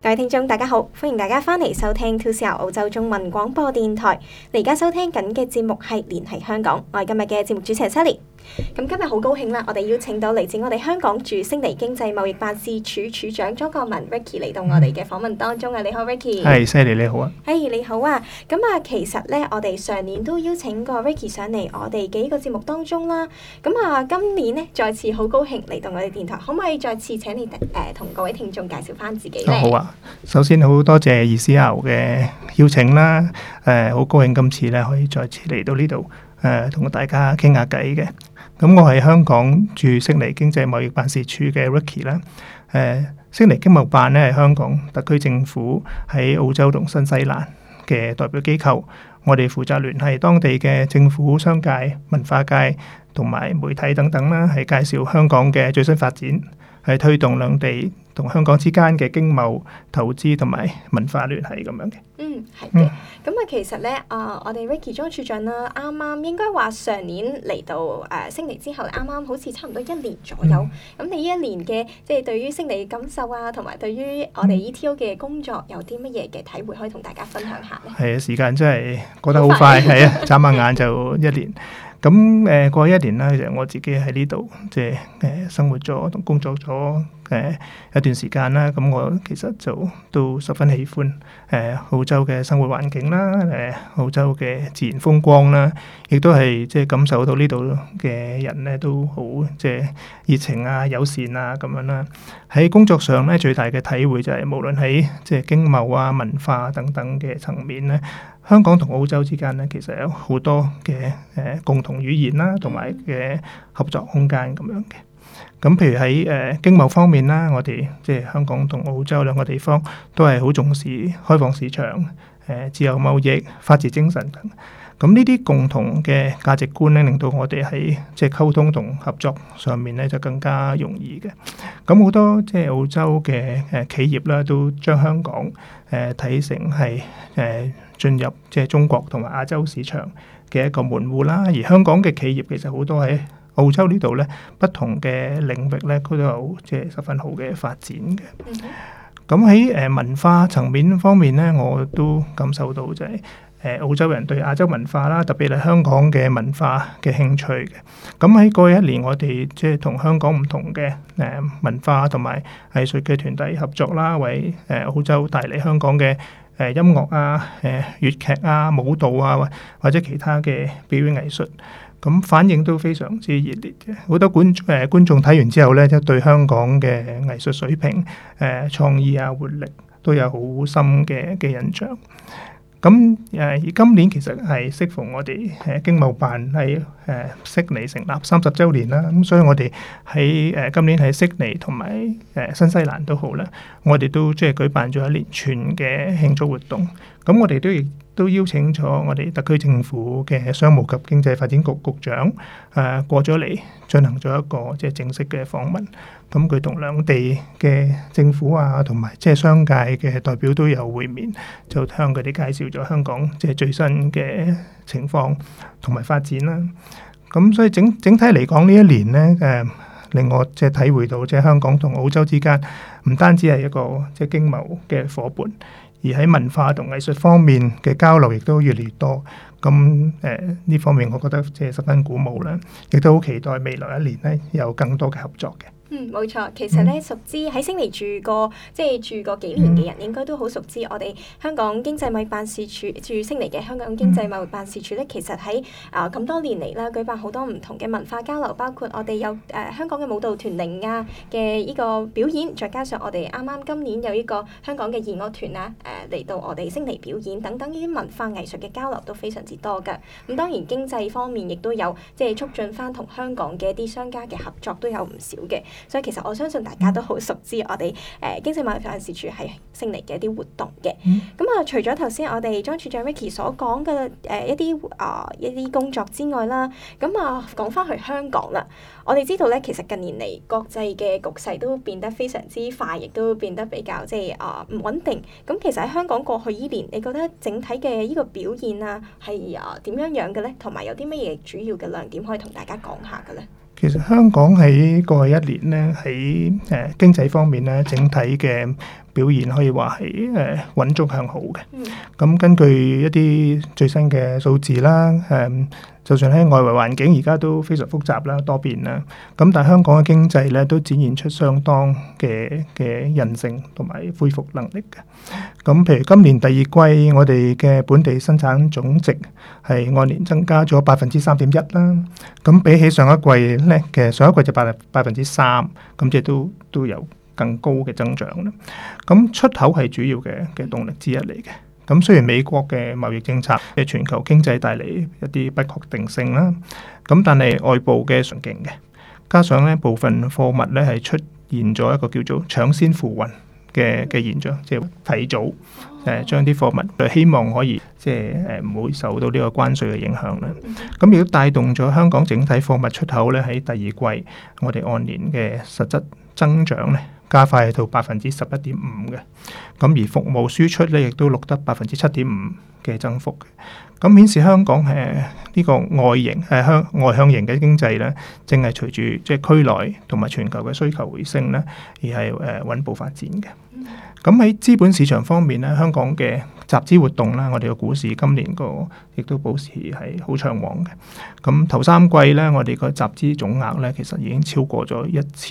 各位聽眾大家好，歡迎大家翻嚟收聽 2CR 澳洲中文廣播電台。你而家收聽緊嘅節目係聯繫香港，我係今日嘅節目主持人 Sally。咁今日好高興啦，我哋邀請到嚟自我哋香港駐悉尼經濟貿易辦事處處長莊國文 Ricky 嚟到我哋嘅訪問當中啊！你好 Ricky。 係 Sally 你好啊。 你好啊。咁其實咧，我哋上年都邀請過 Ricky 上嚟我哋幾個節目當中啦。咁今年咧再次好高興嚟到我哋電台，可唔可以再次請你同各位聽眾介紹翻自己咧？ 好啊。首先好多謝 2CR 嘅邀請啦。好高興今次咧可以再次嚟到呢度同大家傾下偈嘅。咁我係香港駐悉尼經濟貿易辦事處嘅 Ricky 啦。悉尼經貿辦咧係香港特區政府喺澳洲同新西蘭嘅代表機構，我哋負責聯繫當地嘅政府、商界、文化界同埋媒體等等啦，係介紹香港嘅最新發展，係推動兩地同香港之間嘅經貿、投資同埋文化聯繫咁樣嘅。 係嘅。咁其實咧，我哋 Ricky 莊處長啦，啱啱應該話上年嚟到悉尼之後，啱啱好似差唔多1年左右。咁你呢一年嘅即係對於悉尼嘅感受啊，同埋對於我哋 ETO 嘅工作有啲乜嘢嘅體會，可以同大家分享下咧？ 係啊，時間真係過得好快，係啊，眨下眼就1年。咁過去1年啦，其實我自己喺呢度即係生活咗同工作咗一段時間啦。咁我其實就都十分喜歡澳洲嘅生活環境啦，澳洲嘅自然風光啦，亦都係即係感受到呢度嘅人咧都好即係熱情啊、友善啊咁樣啦。喺工作上咧，最大嘅體會就係無論喺即係經貿啊、文化等等嘅層面咧，香港同澳洲之間咧，其實有好多嘅共同語言啦，同埋嘅合作空間咁樣嘅。咁譬如喺經貿方面啦，我哋即係香港同澳洲兩個地方都係好重視開放市場、自由貿易、法治精神等。咁呢啲共同嘅價值觀咧，令到我哋喺即係溝通同合作上面咧就更加容易嘅。咁好多即係澳洲嘅企業啦，都將香港睇成係進入即係中國同埋亞洲市場嘅一個門戶啦。而香港嘅企業其實好多喺澳洲呢度咧，不同嘅領域咧，佢都有即係十分好嘅發展嘅。咁喺文化層面方面咧，我都感受到就係澳洲人對亞洲文化啦，特別係香港嘅文化嘅興趣嘅。咁喺過去1年，我哋即係同香港唔同嘅文化同埋藝術嘅團體合作啦，為澳洲帶嚟香港嘅音樂啊、粵劇啊、舞蹈啊，或者其他嘅表演藝術。咁反應都非常之熱烈嘅，好多觀眾睇完之後咧，即係對香港嘅藝術水平、創意啊、活力都有好深嘅印象。咁而今年其實係適逢我哋經貿辦喺悉尼成立30週年啦，咁所以我哋喺今年喺悉尼同埋新西蘭都好啦，我哋都即係舉辦咗一連串嘅慶祝活動。咁我哋都邀請咗我哋特區政府嘅商務及經濟發展局局長過咗嚟進行咗一個即係正式嘅訪問。咁佢同兩地嘅政府啊，同埋即係商界嘅代表都有會面，就向佢哋介紹咗香港即係最新嘅情況同埋發展啦。咁所以整體嚟講呢一年呢，令我即係體會到即係香港同澳洲之間唔單止係一個即係經貿嘅夥伴，而喺文化同藝術方面嘅交流亦都越嚟越多。咁呢方面我覺得即係十分鼓舞啦，亦都好期待未來1年呢有更多嘅合作嘅。 冇錯，其實咧熟知喺悉尼住過幾年嘅人，應該都好熟知我哋香港經濟貿易辦事處駐悉尼嘅香港經濟貿易辦事處咧，其實喺咁多年嚟啦，舉辦好多唔同嘅文化交流，包括我哋有香港嘅舞蹈團靈啊嘅呢個表演，再加上我哋啱啱今年有呢個香港嘅兒樂團啊嚟到我哋悉尼表演等等，呢啲文化藝術嘅交流都非常之多㗎。咁當然經濟方面亦都有即係促進翻同香港嘅一啲商家嘅合作都有唔少嘅。所以其實我相信大家都好熟知我哋經濟貿易辦事處係悉尼嘅一啲活動嘅。咁除咗頭先我哋莊處長 Ricky 所講嘅一啲工作之外啦，咁講翻去香港啦，我哋知道咧，其實近年嚟國際嘅局勢都變得非常之快，亦都變得比較即係唔穩定。咁其實喺香港過去依年，你覺得整體嘅呢個表現啊係點樣嘅咧？同埋有啲乜嘢主要嘅亮點可以同大家講下嘅咧？ 其實香港喺過去1年咧，喺經濟方面咧，整體嘅表現可以話係穩中向好嘅。咁根據一啲最新嘅數字啦，就算喺外圍環境而家都非常複雜啦、多變啦，咁但係香港嘅經濟咧都展現出相當嘅韌性同埋恢復能力嘅。咁譬如今年第二季，我哋嘅本地生產總值係按年增加咗3.1%啦。咁比起上一季咧，其實上一季就3%，咁即係都有更高嘅增長啦。咁出口係主要嘅動力之一嚟嘅。咁雖然美國嘅貿易政策嘅全球經濟帶嚟一啲不確定性啦，咁但係外部嘅強勁嘅，加上咧部分貨物咧係出現咗一個叫做搶先付運嘅現象，即係提早將啲貨物，希望可以即係唔會受到呢個關稅嘅影響啦。咁亦都帶動咗香港整體貨物出口咧喺第二季，我哋按年嘅實質增長咧加快到11.5%嘅，咁而服務輸出咧亦都錄得7.5%嘅增幅嘅。咁顯示香港呢個外向型嘅經濟咧，正係隨住即係區內同埋全球嘅需求回升咧，而係穩步發展嘅。咁喺資本市場方面咧，香港嘅集資活動啦，我哋嘅股市今年亦都保持係好暢旺嘅。咁頭三季咧，我哋個集資總額咧，其實已經超過咗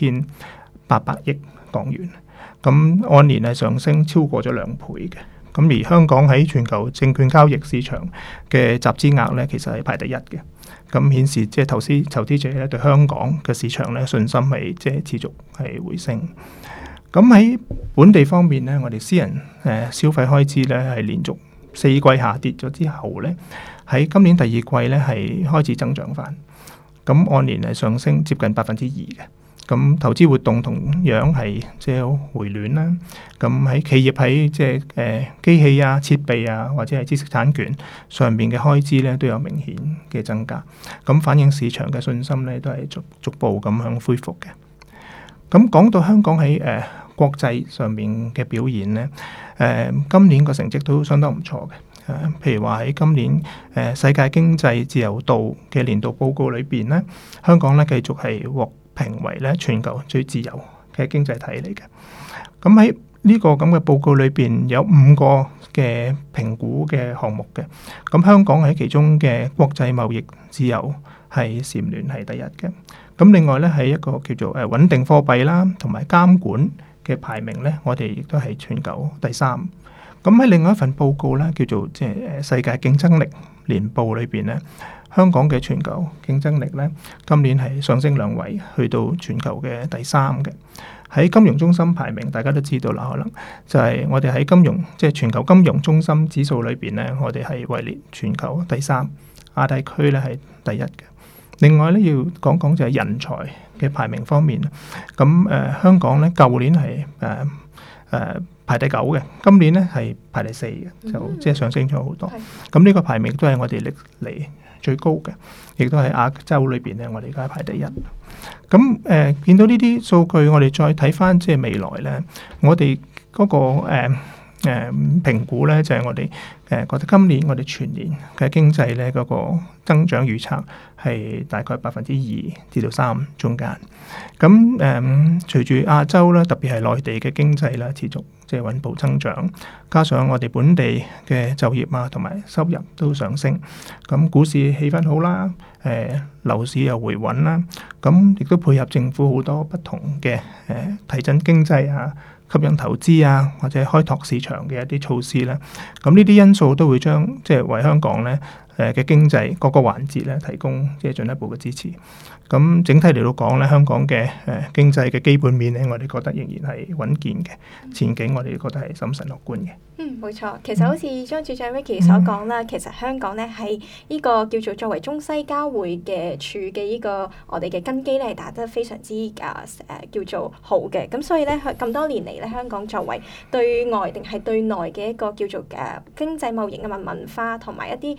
1800億港元，咁按年係上升超過咗2倍嘅。咁而香港喺全球證券交易市場嘅集資額咧，其實係排第一嘅。咁顯示即係投資者咧對香港嘅市場咧信心係即係持續係回升。咁喺本地方面咧，我哋私人消費開支咧係連續4季下跌咗之後咧，喺今年第二季咧係開始增長翻。咁按年係上升接近2%嘅。咁投資活動同樣係即係回暖啦。咁喺企業喺即係機器啊、設備啊或者係知識產權上面嘅開支咧都有明顯嘅增加。咁反映市場嘅信心咧都係逐步咁樣恢復嘅。咁講到香港喺國際上面嘅表現咧，今年個成績都相當唔錯嘅。譬如話喺今年世界經濟自由度嘅年度報告裏邊咧，香港咧繼續係獲評為咧全球最自由嘅經濟體嚟嘅。咁喺呢個咁嘅報告裏邊有5個嘅評估嘅項目嘅。咁香港喺其中嘅國際貿易自由係蟬聯係第一嘅。咁另外咧係一個叫做穩定貨幣啦，同埋監管嘅排名咧，我哋亦都係全球第3。咁喺另外一份報告咧，叫做即係世界競爭力年報裏邊咧，香港嘅全球競爭力咧，今年係上升2位，去到全球嘅第3嘅。喺金融中心排名，大家都知道啦，可能就係我哋喺即係全球金融中心指數裏邊咧，我哋係位列全球第3，亞太區咧係第1嘅。另外咧要講講就係人才嘅排名方面，咁香港咧舊年係排第9嘅，今年咧係排第4嘅，就即係上升咗好多。咁呢個排名都係我哋歷嚟最高嘅，亦都係亞洲裏邊咧，我哋而家排第1。咁見到呢啲數據，我哋再睇翻即係未來咧，我哋嗰個評估咧就係我哋覺得今年我哋全年嘅經濟咧嗰個增長預測係大概2%至到3%中間。咁隨住亞洲啦，特別係內地嘅經濟啦持續即係穩步增長，加上我哋本地嘅就業啊同埋收入都上升，咁股市氣氛好啦，樓市又回穩啦，咁亦都配合政府好多不同嘅提振經濟啊、吸引投資啊，或者開拓市場嘅一啲措施咧，咁呢啲因素都會將即係為香港咧嘅經濟各個環節咧提供即係進一步嘅支持。咁整體嚟到講咧，香港嘅經濟嘅基本面咧，我哋覺得仍然係穩健嘅，前景我哋覺得係審慎樂觀嘅。 冇錯。其實好似張處長 Vicky 所講啦，其實香港咧係呢個叫做作為中西交匯嘅處嘅呢個我哋嘅根基咧，係打得非常之叫做好嘅。咁所以咧咁多年嚟咧，香港作為對外定係對內嘅一個叫做經濟貿易嘅文化同埋一啲唔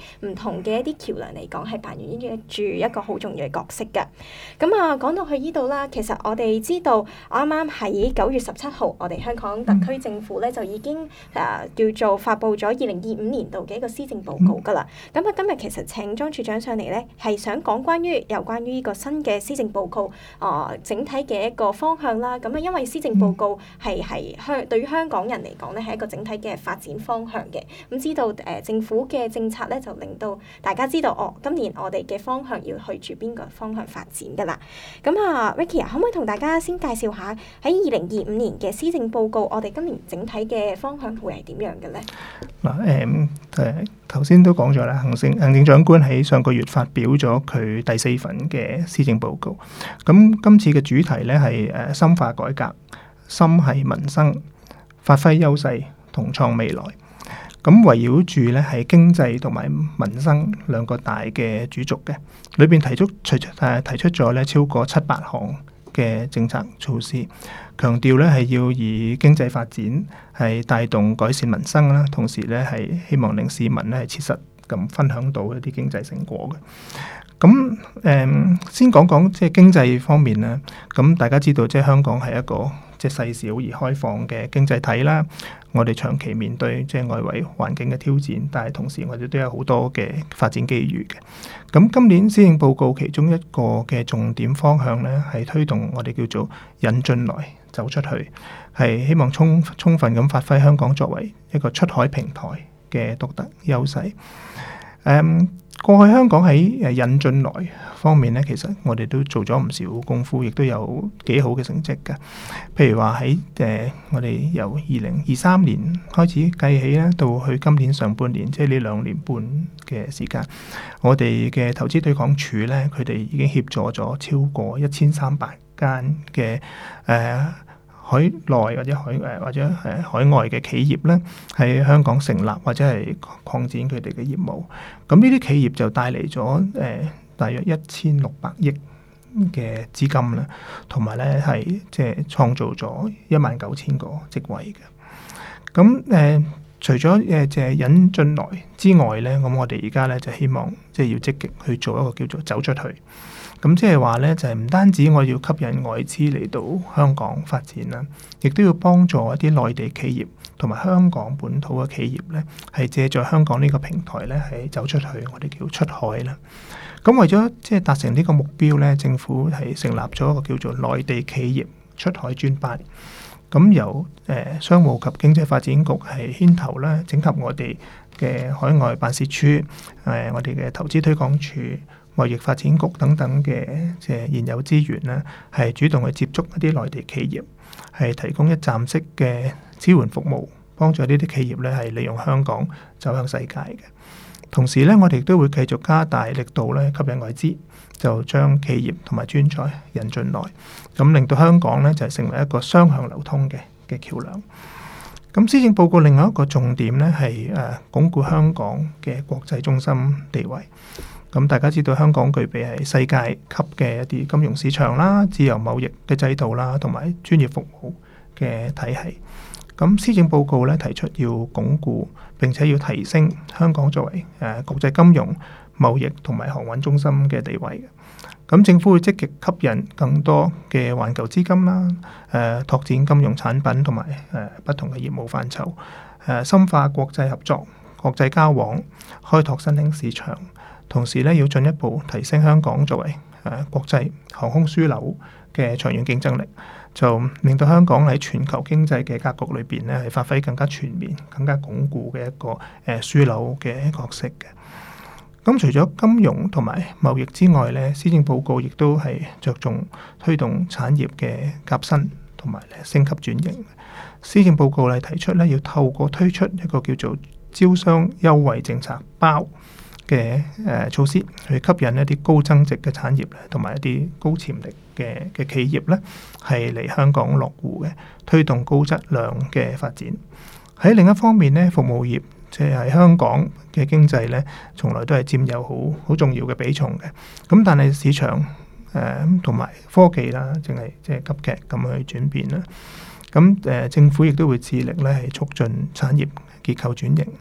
同嘅一啲橋梁嚟講，係扮演住一個好重要嘅角色嘅。咁啊，講到去呢度啦，其實我哋知道啱啱喺9月17號，我哋香港特區政府咧就已經叫做發布咗2025年度嘅一個施政報告㗎啦。咁啊，今日其實請莊處長上嚟咧，係想講有關於呢個新嘅施政報告整體嘅一個方向啦。咁啊，因為施政報告對於香港人嚟講咧，係一個整體嘅發展方向嘅。咁知道政府嘅政策咧，就令到大家知道今年我哋嘅方向要去住邊個方向發展㗎啦。咁啊 Ricky 可唔可以同大家先介紹下喺2025年嘅施政報告，我哋今年整體嘅方向會係點樣嘅咧？ 嗱，頭先都講咗啦，行政長官喺上個月發表咗佢第4份嘅施政報告。咁今次嘅主題咧係深化改革，心繫民生，發揮優勢，同創未來。咁圍繞住咧係經濟同埋民生兩個大嘅主軸嘅，裏邊提出咗咧超過700項嘅政策措施，強調咧係要以經濟發展係帶動改善民生啦，同時咧係希望令市民咧係切實咁分享到一啲經濟成果嘅。咁先講講即係經濟方面啦。咁大家知道即係香港係一個即係細小而開放嘅經濟體啦。我哋長期面對即係外圍環境嘅挑戰，但係同時我哋都有好多嘅發展機遇嘅。咁今年施政報告其中一個嘅重點方向咧，係推動我哋叫做引進來走出去，係希望充分咁發揮香港作為一個出海平台嘅獨特優勢。過去香港喺引進來方面咧，其實我哋都做咗唔少功夫，亦都有幾好嘅成績㗎。譬如話喺我哋由2023年開始計起咧，到去今年上半年，即係呢2年半嘅時間，我哋嘅投資推廣署咧，佢哋已經協助咗超過1300間嘅海內或者海外嘅企業咧，喺香港成立或者係擴展佢哋嘅業務。咁呢啲企業就帶嚟咗大約1600億嘅資金啦，同埋咧係即係創造咗19000個職位嘅。咁除咗即係引進來之外咧，咁我哋而家咧就希望即係要積極去做一個叫做走出去。咁即係話咧，就係唔單止我要吸引外資嚟到香港發展啦，亦都要幫助一啲內地企業同埋香港本土嘅企業咧，係借助香港呢個平台咧，係走出去，我哋叫出海啦。咁為咗即係達成呢個目標咧，政府係成立咗一個叫做內地企業出海專班。咁由商務及經濟發展局係牽頭啦，整合我哋嘅海外辦事處、我哋嘅投資推廣署、貿易發展局等等嘅即係現有資源咧，係主動去接觸一啲內地企業，係提供一站式嘅支援服務，幫助呢啲企業咧係利用香港走向世界嘅。同時咧，我哋都會繼續加大力度咧吸引外資，就將企業同埋專才引進來，咁令到香港咧就成為一個雙向流通嘅橋梁。咁施政報告另外一個重點咧係鞏固香港嘅國際中心地位。咁大家知道香港具備係世界級嘅一啲金融市場啦、自由貿易嘅制度啦，同埋專業服務嘅體系。咁施政報告咧提出要鞏固並且要提升香港作為國際金融、貿易同埋航運中心嘅地位嘅。咁政府會積極吸引更多嘅環球資金啦，拓展金融產品同埋不同嘅業務範疇，深化國際合作、國際交往，開拓新興市場。同時咧，要進一步提升香港作為國際航空樞紐嘅長遠競爭力，就令到香港喺全球經濟嘅格局裏邊咧，係發揮更加全面、更加鞏固嘅一個樞紐嘅角色嘅。咁除咗金融同埋貿易之外咧，施政報告亦都係着重推動產業嘅革新同埋升級轉型。施政報告咧提出咧，要透過推出一個叫做招商優惠政策包嘅措施，去吸引一啲高增值嘅產業咧，同埋一啲高潛力嘅企業咧，係嚟香港落戶嘅，推動高質量嘅發展。喺另一方面咧，服務業即係香港嘅經濟咧，從來都係佔有好重要嘅比重嘅。咁但係市場同埋科技啦，淨係即係急劇咁去轉變啦。咁政府亦都會致力咧係促進產業結構轉型，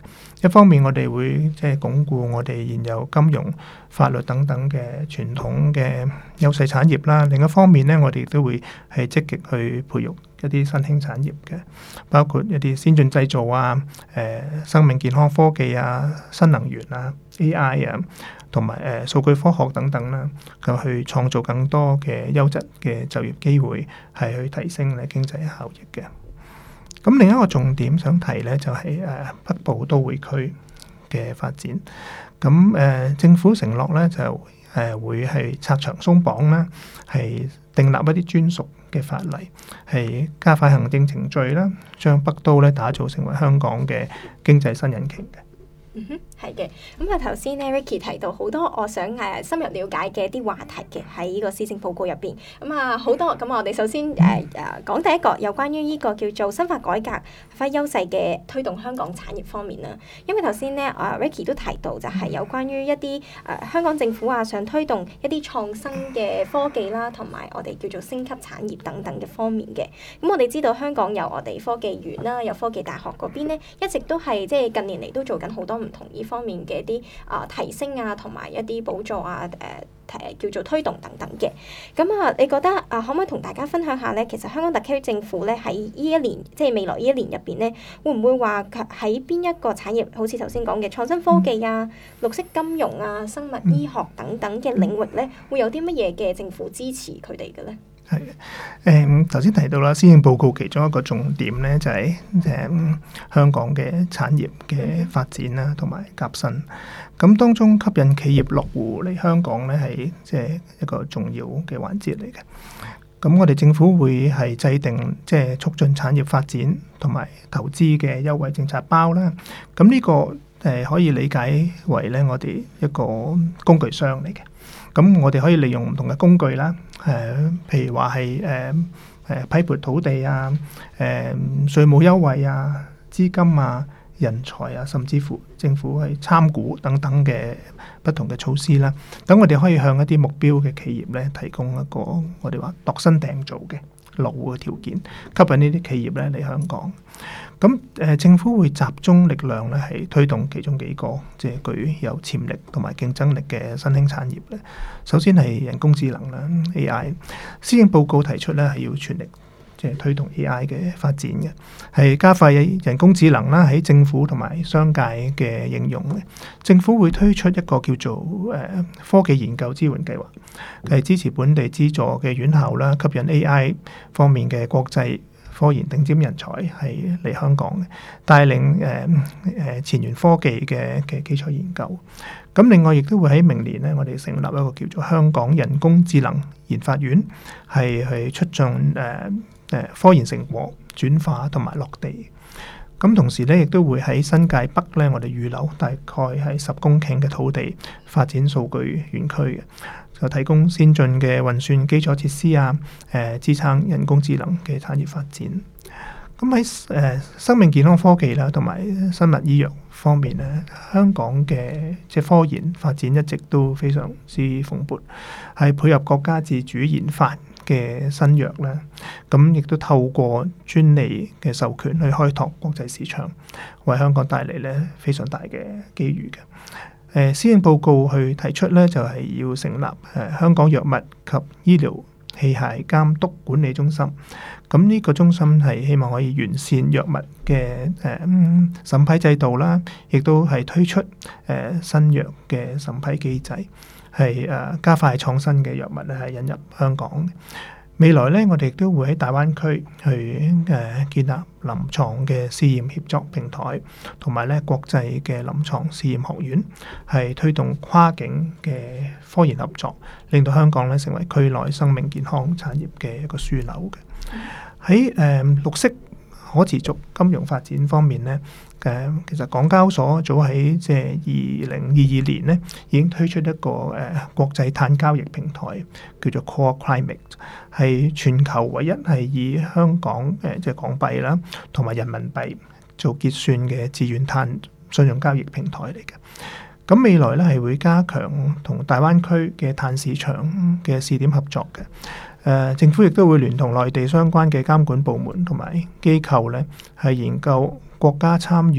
一方面我哋會即係鞏固我哋現有金融、法律等等嘅傳統嘅優勢產業啦，另一方面咧，我哋都會係積極去培育一啲新興產業嘅，包括一啲先進製造啊、生命健康科技啊、新能源啊、AI 啊，同埋數據科學等等啦，咁去創造更多嘅優質嘅就業機會，係去提升咧經濟效益嘅。咁另一個重點想提咧，就係北部都會區嘅發展。咁政府承諾咧就會係拆牆鬆綁啦，係訂立一啲專屬嘅法例，係加快行政程序啦，將北都咧打造成為香港嘅經濟新引擎嘅。 係嘅。咁啊，頭先咧 Ricky 提到好多我想深入了解嘅一啲話題嘅喺呢個施政報告入邊。咁啊，好多咁我哋首先講第一個有關於呢個叫做深化改革、發揮優勢嘅推動香港產業方面啦。因為頭先咧Ricky 都提到就係有關於一啲香港政府想推動一啲創新嘅科技啦，同埋我哋叫做升級產業等等嘅方面嘅。咁我哋知道香港有我哋科技園啦，有科技大學嗰邊咧，一直都係即係近年嚟都做緊好多唔同呢方面嘅一啲提升啊，同埋一啲補助啊，叫做推動等等嘅。咁你覺得可唔可以同大家分享下咧？其實香港特區政府咧喺呢一年，即係未來呢一年入邊咧，會唔會話喺邊一個產業，好似頭先講嘅創新科技啊、綠色金融啊、生物醫學等等嘅領域咧，會有啲乜嘢嘅政府支持佢哋嘅咧？ 係嘅，頭先提到啦，施政報告其中一個重點咧就係香港嘅產業嘅發展啦，同埋革新。咁當中吸引企業落戶嚟香港咧，係即係一個重要嘅環節嚟嘅。咁我哋政府會係制定即係促進產業發展同埋投資嘅優惠政策包啦。咁呢個可以理解為咧我哋一個工具箱嚟嘅。咁我哋可以利用唔同嘅工具啦，譬如話係批撥土地啊、稅務優惠啊、資金啊、人才啊，甚至乎政府係參股等等嘅不同嘅措施啦。等我哋可以向一啲目標嘅企業咧，提供一個我哋話度身訂造嘅落戶嘅條件，吸引呢啲企業咧嚟香港。咁政府會集中力量咧，係推動其中幾個即係具有潛力同埋競爭力嘅新興產業咧。首先係人工智能啦 ，AI。施政報告提出咧係要全力即係推動 AI 嘅發展嘅，係加快人工智能啦喺政府同埋商界嘅應用嘅。政府會推出一個叫做科技研究支援計劃，係支持本地資助嘅院校啦，吸引 AI 方面嘅國際科研頂尖人才係嚟香港嘅，帶領前沿科技嘅基礎研究。咁另外亦都會喺明年咧，我哋成立一個叫做香港人工智能研發院，係促進科研成果轉化同埋落地。咁同時咧，亦都會喺新界北咧，我哋預留大概係10公頃嘅土地發展數據園區嘅，就提供先進嘅運算基礎設施啊，支撐人工智能嘅產業發展。咁喺生命健康科技啦，同埋生物醫藥方面咧，香港嘅即係科研發展一直都非常之蓬勃，係配合國家自主研發嘅新藥咧，咁亦都透過專利嘅授權去開拓國際市場，為香港帶嚟咧非常大嘅機遇嘅。施政報告去提出咧，就係要成立香港藥物及醫療器械監督管理中心。咁呢個中心係希望可以完善藥物嘅審批制度啦，亦都係推出新藥嘅審批機制，係加快創新嘅藥物咧係引入香港。未來咧，我哋亦都會喺大灣區去建立臨床嘅試驗協作平台，同埋咧國際嘅臨床試驗學院，係推動跨境嘅科研合作，令到香港咧成為區內生命健康產業嘅一個樞紐嘅。喺綠色可持續金融發展方面咧，其實港交所早喺即係2022年咧已經推出一個國際碳交易平台，叫做 Core Climate， 係全球唯一係以香港即係港幣啦同埋人民幣做結算嘅自願碳信用交易平台嚟嘅。咁未來咧係會加強同大灣區嘅碳市場嘅試點合作嘅。政府亦都會聯同內地相關嘅監管部門同埋機構咧，係研究國家參與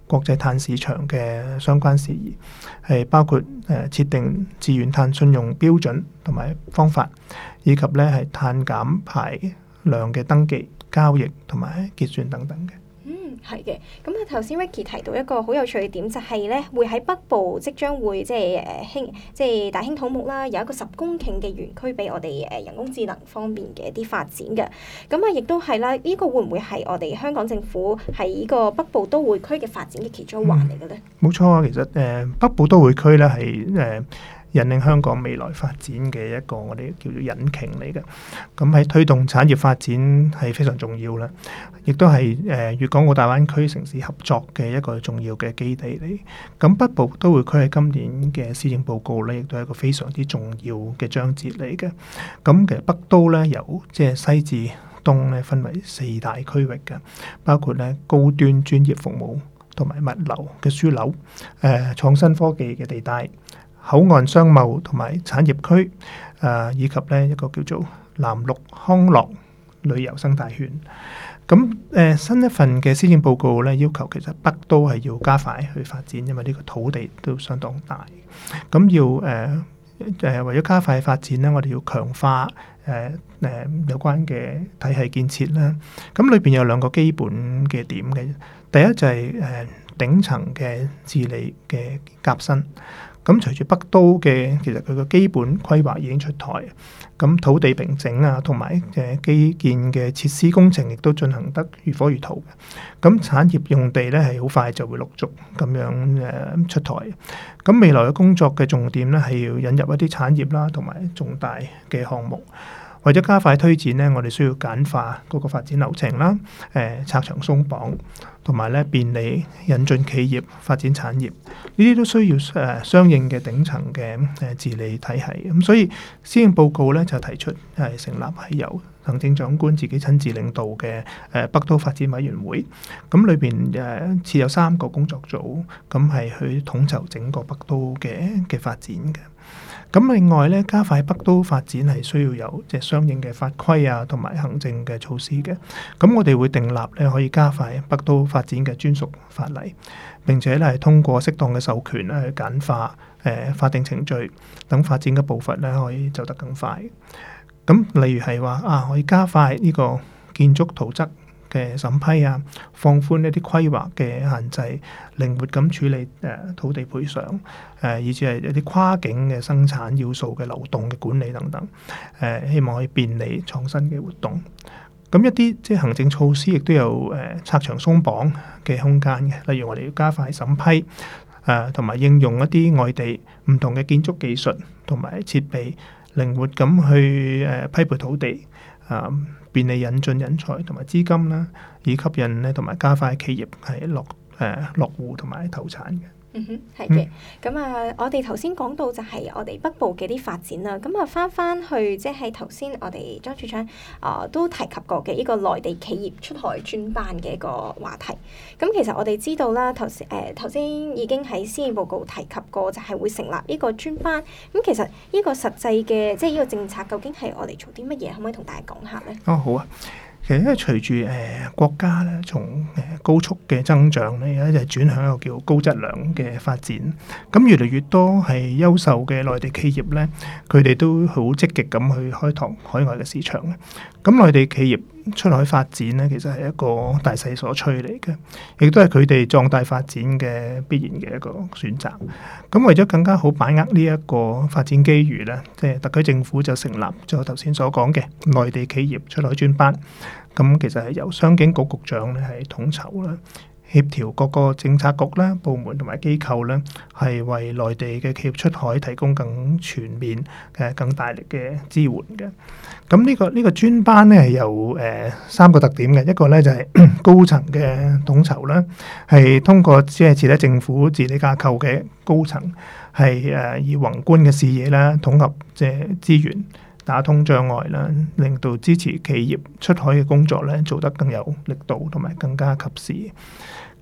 國際碳市場嘅相關事宜，係包括設定自願碳信用標準同埋方法，以及咧係碳減排量嘅登記、交易同埋結算等等嘅。 係嘅，咁啊頭先 Ricky 提到一個好有趣嘅點，就係咧會喺北部即將會即係大興土木啦，有一個10公頃嘅園區俾我哋人工智能方面嘅一啲發展嘅。咁啊亦都係啦，呢個會唔會係我哋香港政府喺呢個北部都會區嘅發展嘅其中一環嚟嘅咧？ 冇錯啊，其實北部都會區咧係引領香港未來發展嘅一個我哋叫做引擎嚟嘅。咁喺推動產業發展係非常重要啦，亦都係粵港澳大灣區城市合作嘅一個重要嘅基地嚟。咁北部都會區喺今年嘅施政報告咧，亦都係一個非常之重要嘅章節嚟嘅。咁其實北都咧由即係西至東咧分為4大區域嘅，包括咧高端專業服務同埋物流嘅樞紐，創新科技嘅地帶，口岸商貿同埋產業區，以及咧一個叫做藍綠康樂旅遊生態圈。咁新一份嘅施政報告咧，要求其實北都係要加快去發展，因為呢個土地都相當大。咁要為咗加快發展咧，我哋要強化有關嘅體系建設啦。咁裏邊有2個基本嘅點嘅，第一就係頂層嘅治理嘅革新。咁隨住北都嘅其實佢個基本規劃已經出台，咁土地平整啊，同埋基建嘅設施工程亦都進行得如火如荼嘅。咁產業用地咧係好快就會陸續咁樣出台。咁未來嘅工作嘅重點咧係要引入一啲產業啦，同埋重大嘅項目。為咗加快推展呢，我哋需要簡化嗰個發展流程啦，拆牆鬆綁，同埋咧便利引進企業發展產業，呢啲都需要相應嘅頂層嘅治理體系。咁所以施政報告咧就提出成立係由行政長官自己親自領導嘅北都發展委員會，咁裏邊設有3個工作組，咁係去統籌整個北都嘅發展嘅。咁另外咧，加快北都發展係需要有即係相應嘅法規啊，同埋行政嘅措施嘅。咁我哋會訂立咧可以加快北都發展嘅專屬法例，並且咧係通過適當嘅授權咧去簡化法定程序，等發展嘅步伐咧可以走得更快。咁例如係話可以加快呢個建築圖則嘅審批啊，放寬一啲規劃嘅限制，靈活咁處理土地賠償，以至係一啲跨境嘅生產要素嘅流動嘅管理等等，希望可以便利創新嘅活動。咁一啲即係行政措施亦都有拆牆鬆綁嘅空間嘅，例如我哋要加快審批，同埋應用一啲外地唔同嘅建築技術同埋設備，靈活咁去批撥土地，便利引進人才同埋資金啦，以吸引咧同埋加快企業係落戶同埋投產嘅。 係嘅。咁我哋頭先講到就係我哋北部嘅啲發展啦。咁翻去即係頭先我哋張處長都提及過嘅呢個內地企業出海專班嘅一個話題。咁其實我哋知道啦，頭先已經喺施政報告提及過，就係會成立呢個專班。咁其實呢個實際嘅即係呢個政策，究竟係我哋做啲乜嘢？可唔可以同大家講下咧？ 好啊。其實因為隨住國家咧從高速嘅增長咧，而家就轉向一個叫高質量嘅發展。咁越嚟越多係優秀嘅內地企業咧，佢哋都好積極咁去開拓海外嘅市場嘅。咁內地企業出海發展咧，其實係一個大勢所趨嚟嘅，亦都係佢哋壯大發展嘅必然嘅一個選擇。咁為咗更加好把握呢一個發展機遇咧，即係特區政府就成立咗頭先所講嘅內地企業出海專班。咁其實係由商經局局長咧係統籌啦，協調各個政策局啦、部門同埋機構咧，係為內地嘅企業出海提供更全面更大力嘅支援嘅。咁呢個專班咧係有3個特點嘅，一個咧就係高層嘅統籌啦，係通過即係設立政府治理架構嘅高層，係以宏觀嘅視野啦，統合即係資源，打通障礙啦，令到支持企業出海嘅工作咧做得更有力度同埋更加及時。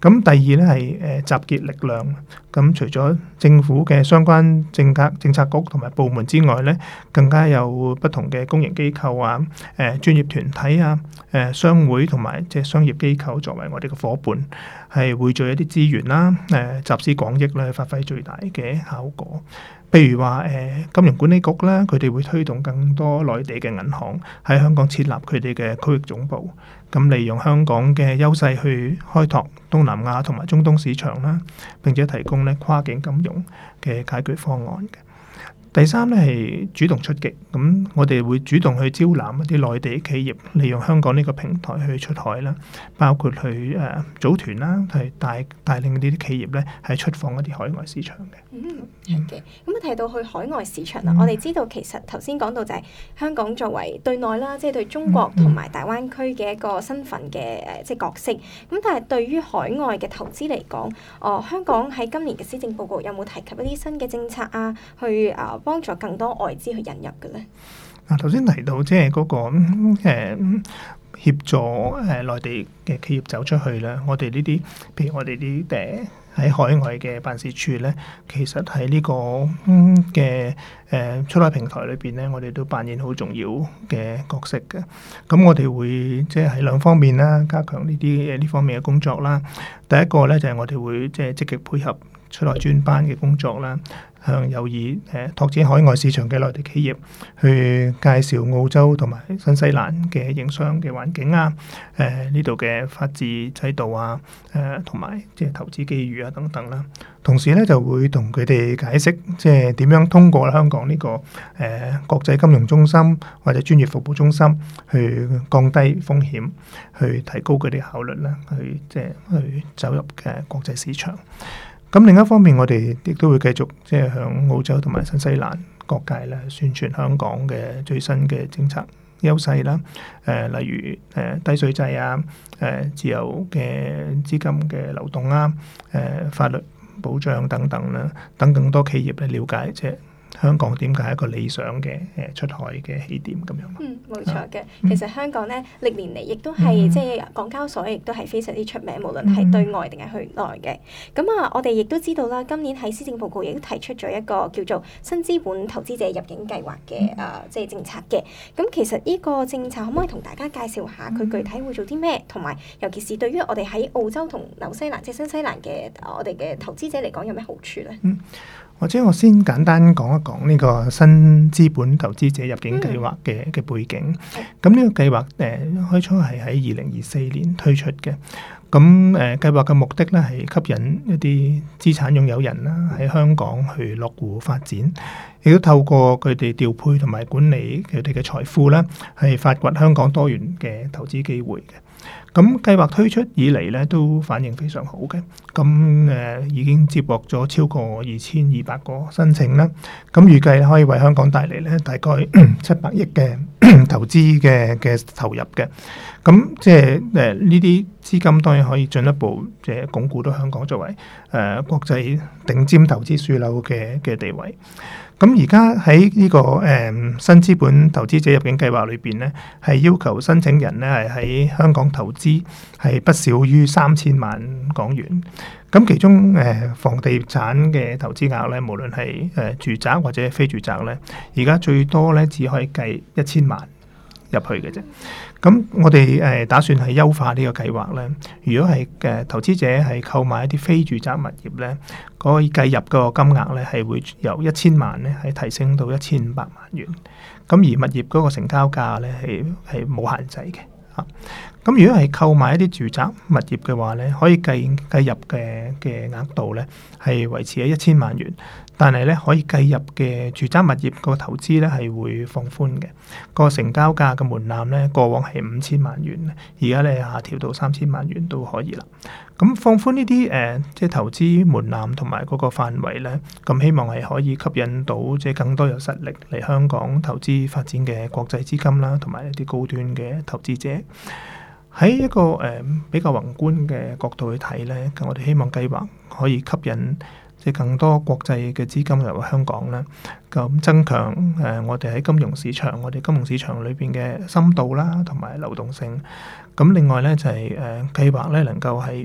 咁第二咧係集結力量。咁除咗政府嘅相關政策局同埋部門之外咧，更加有不同嘅公營機構啊、專業團體啊、商會同埋即係商業機構作為我哋嘅伙伴，係匯聚一啲資源啦，集思廣益咧，發揮最大嘅效果。譬如話金融管理局啦，佢哋會推動更多內地嘅銀行喺香港設立佢哋嘅區域總部，咁利用香港嘅優勢去開拓東南亞同埋中東市場啦，並且提供咧跨境金融嘅解決方案嘅。第三咧係主動出擊，咁我哋會主動去招攬一啲內地企業，利用香港呢個平台去出海啦，包括去組團啦，係帶領呢啲企業咧係出訪一啲海外市場嘅。 係嘅。咁提到去海外市場啦，我哋知道其實頭先講到就係香港作為對內啦，即係對中國同埋大灣區嘅一個身份嘅即係角色。咁但係對於海外嘅投資嚟講，香港喺今年嘅施政報告有冇提及一啲新嘅政策啊，去幫助更多外資去引入嘅咧？ 頭先提到即係嗰個協助內地嘅企業走出去咧，我哋呢啲譬如我哋啲喺海外嘅辦事處咧，其實喺呢個嘅出海平台裏邊咧，我哋都扮演好重要嘅角色嘅。咁我哋會即係喺兩方面啦，加強呢方面嘅工作啦。第一個咧就係我哋會即係積極配合出海專班嘅工作啦，向有意拓展海外市場嘅內地企業去介紹澳洲同埋新西蘭嘅營商嘅環境啊，呢度嘅法治制度啊，同埋即係投資機遇啊等等啦。同時咧就會同佢哋解釋即係點樣通過香港呢個國際金融中心或者專業服務中心去降低風險，去提高佢哋效率啦，去走入嘅國際市場。咁另一方面，我哋亦都會繼續即係向澳洲同埋新西蘭各界咧宣傳香港嘅最新嘅政策優勢啦。例如低稅制啊，自由嘅資金嘅流動啊，法律保障等等啦，等更多企業咧了解即係香港點解係一個理想嘅出海嘅起點咁樣。 冇錯嘅。其實香港咧歷年嚟亦都係即係港交所亦都係非常之出名，無論係對外定係去內嘅。咁我哋亦都知道啦，今年喺施政報告亦都提出咗一個叫做新資本投資者入境計劃嘅即係政策嘅。咁其實呢個政策可唔可以同大家介紹下佢具體會做啲咩？同埋尤其是對於我哋喺澳洲同紐西蘭即係新西蘭嘅我哋嘅投資者嚟講有咩好處咧？ 或者我先簡單講一講呢個新資本投資者入境計劃嘅背景。咁呢個計劃開初係喺2024年推出嘅。咁計劃嘅目的咧係吸引一啲資產擁有人啦喺香港去落戶發展，亦都透過佢哋調配同埋管理佢哋嘅財富啦，係發掘香港多元嘅投資機會嘅。咁計劃推出以嚟咧，都反應非常好嘅。咁已經接獲咗超過2200個申請啦。咁預計可以為香港帶嚟咧大概700億嘅投資嘅投入嘅。咁即係呢啲資金當然可以進一步即係鞏固到香港作為國際頂尖投資樞紐嘅地位。咁而家喺呢個新資本投資者入境計劃裏邊咧，係要求申請人咧係喺香港投資係不少於3000萬港元。咁其中房地產嘅投資額咧，無論係住宅或者非住宅咧，而家最多咧只可以計1000萬入去嘅啫。咁我哋打算係優化呢個計劃咧。如果係投資者係購買一啲非住宅物業咧，可以計入嗰個金額咧係會由1000萬咧係提升到1500萬元。咁而物業嗰個成交價咧係冇限制嘅嚇。咁如果係購買一啲住宅物業嘅話咧，可以計入嘅額度咧係維持喺1000萬元。但係咧可以計入嘅住宅物業個投資咧係會放寬嘅，個成交價嘅門檻咧過往係5000萬元，而家咧下調到3000萬元都可以啦。咁放寬呢啲即係投資門檻同埋嗰個範圍咧，咁希望係可以吸引到即係更多有實力嚟香港投資發展嘅國際資金啦，同埋一啲高端嘅投資者。喺一個比較宏觀嘅角度去睇咧，我哋希望計劃可以吸引即係更多國際嘅資金入香港啦，咁增強我哋喺金融市場，我哋金融市場裏邊嘅深度啦，同埋流動性。咁另外咧就係計劃咧能夠係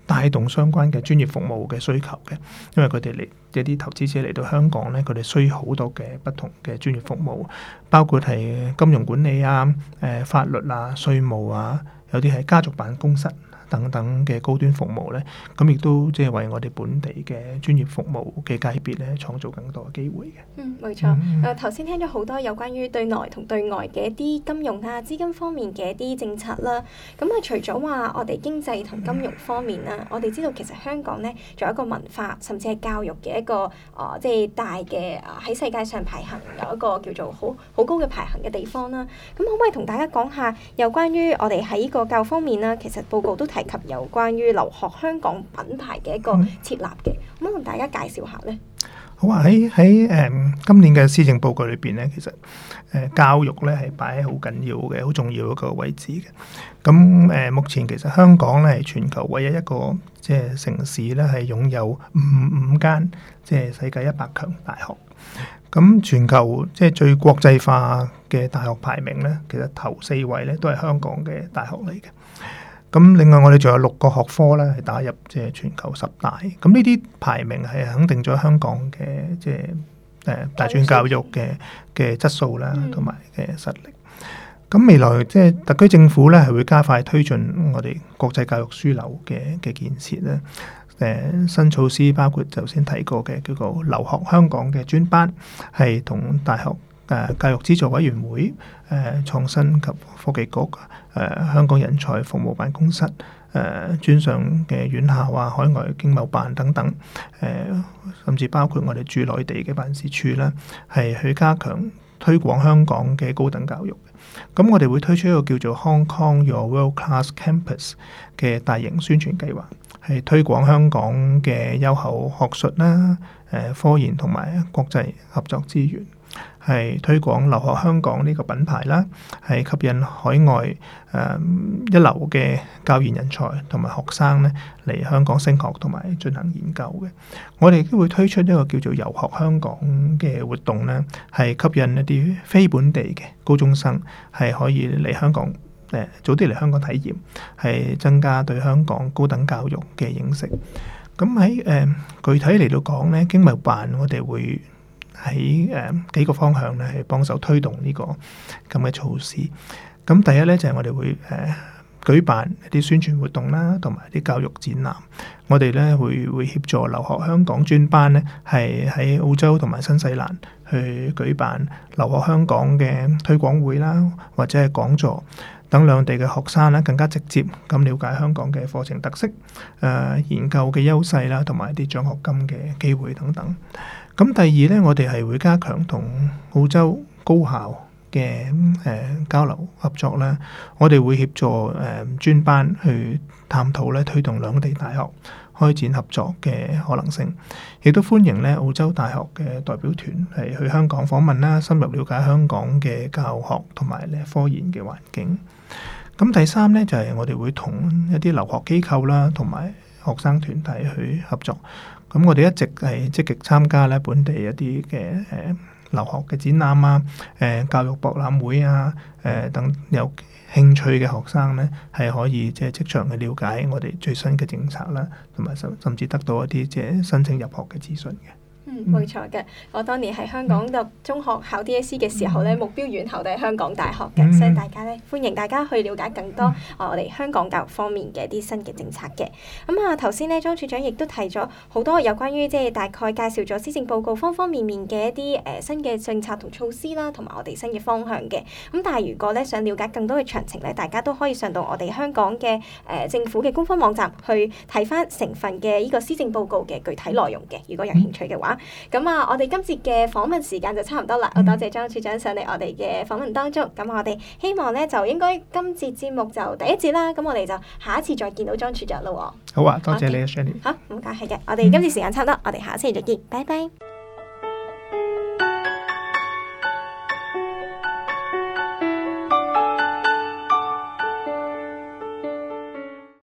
帶動相關嘅專業服務嘅需求嘅，因為佢哋嚟一啲投資者嚟到香港咧，佢哋需要好多嘅不同嘅專業服務，包括係金融管理啊、法律啊、稅務啊，有啲係家族辦公室等等嘅高端服務咧，咁亦都即係為我哋本地嘅專業服務嘅界別咧，創造更多嘅機會嘅。 冇錯。頭先聽咗好多有關於對內同對外嘅一啲金融啊、資金方面嘅一啲政策啦。咁除咗話我哋經濟同金融方面啦，我哋知道其實香港咧仲有一個文化甚至係教育嘅一個即係大嘅喺世界上排行有一個叫做好高嘅排行嘅地方啦。咁可唔可以同大家講下有關於我哋喺呢個教育方面啦？其實報告都提及有關於留學香港品牌嘅一個設立嘅，可唔可以同大家介紹下呢？ 好啊，喺今年嘅施政報告裏邊咧，其實教育咧係擺喺好緊要嘅、好重要一個位置嘅。咁目前其實香港咧係全球唯一一個即係城市咧係擁有五間即係世界100強大學。咁全球即係最國際化嘅大學排名咧，其實頭4位咧都係香港嘅大學嚟嘅。咁另外我哋仲有6個學科咧係打入即係全球10大，咁呢啲排名係肯定咗香港嘅即係大專教育嘅質素啦，同埋嘅實力。咁未來即係特區政府咧係會加快推進我哋國際教育樞紐嘅建設咧。新措施包括頭先提過嘅叫做留學香港嘅專班，係同大學教育資助委員會、創新及科技局、香港人才服務辦公室、專上嘅院校啊、海外經貿辦等等，甚至包括我哋駐內地嘅辦事處啦，係去加強推廣香港嘅高等教育。咁我哋會推出一個叫做 Hong Kong Your World Class Campus 嘅大型宣傳計劃，係推廣香港嘅優厚學術啦、科研同埋國際合作資源，係推廣留學香港呢個品牌啦，係吸引海外一流嘅教研人才同埋學生咧嚟香港升學同埋進行研究嘅。我哋都會推出一個叫做遊學香港嘅活動咧，係吸引一啲非本地嘅高中生係可以嚟香港早啲嚟香港體驗，係增加對香港高等教育嘅認識。咁喺具體嚟到講咧，經貿辦我哋會喺幾個方向咧係幫手推動呢個咁嘅措施。咁第一咧就係我哋會舉辦一啲宣傳活動啦，同埋啲教育展覽。我哋咧會協助留學香港專班咧，係喺澳洲同埋新西蘭去舉辦留學香港嘅推廣會啦，或者係講座，等兩地嘅學生咧更加直接咁了解香港嘅課程特色、研究嘅優勢啦，同埋啲獎學金嘅機會等等。咁第二咧，我哋係會加強同澳洲高校嘅交流合作啦。我哋會協助專班去探討咧推動兩地大學開展合作嘅可能性，亦都歡迎咧澳洲大學嘅代表團係去香港訪問啦，深入了解香港嘅教學同埋咧科研嘅環境。咁第三咧就係我哋會同一啲留學機構啦，同埋學生團體去合作。咁我哋一直係積極參加咧本地一啲嘅留學嘅展覽啊、教育博覽會啊、等有興趣嘅學生咧，係可以即係即場去了解我哋最新嘅政策啦，同埋甚至得到一啲即係申請入學嘅資訊嘅。 冇錯嘅。我當年喺香港讀中學考 DSE 嘅時候咧，目標院校都係香港大學嘅，所以大家咧歡迎大家去了解更多我哋香港教育方面嘅一啲新嘅政策嘅。咁頭先咧莊處長亦都提咗好多有關於即係大概介紹咗施政報告方方面面嘅一啲新嘅政策同措施啦，同埋我哋新嘅方向嘅。咁但係如果咧想了解更多嘅詳情咧，大家都可以上到我哋香港嘅政府嘅官方網站去睇翻成份嘅呢個施政報告嘅具體內容嘅。如果有興趣嘅話。咁我哋今次嘅訪問時間就差唔多啦，好多謝莊處長上嚟我哋嘅訪問當中。咁我哋希望咧就應該今節節目就第一節啦，咁我哋就下一次再見到莊處長咯。 好啊，多謝你啊 Shirley。 好，唔該係嘅，我哋今次時間差唔多，我哋下次再見，拜拜。